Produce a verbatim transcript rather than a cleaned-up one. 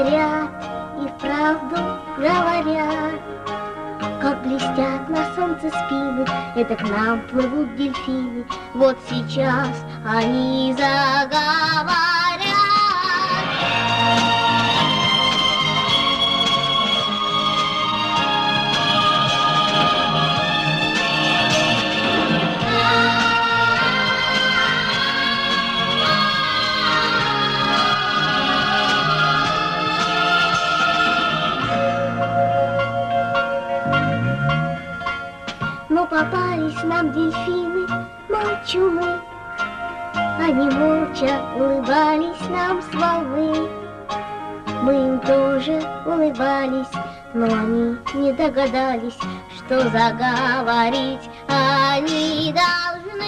говорят, и вправду говорят, как блестят на солнце спины, это к нам плывут дельфины. Вот сейчас они заговорят. Но попались нам дельфины, молчуны. Они молча улыбались нам с волны. Мы им тоже улыбались, но они не догадались, что заговорить они должны.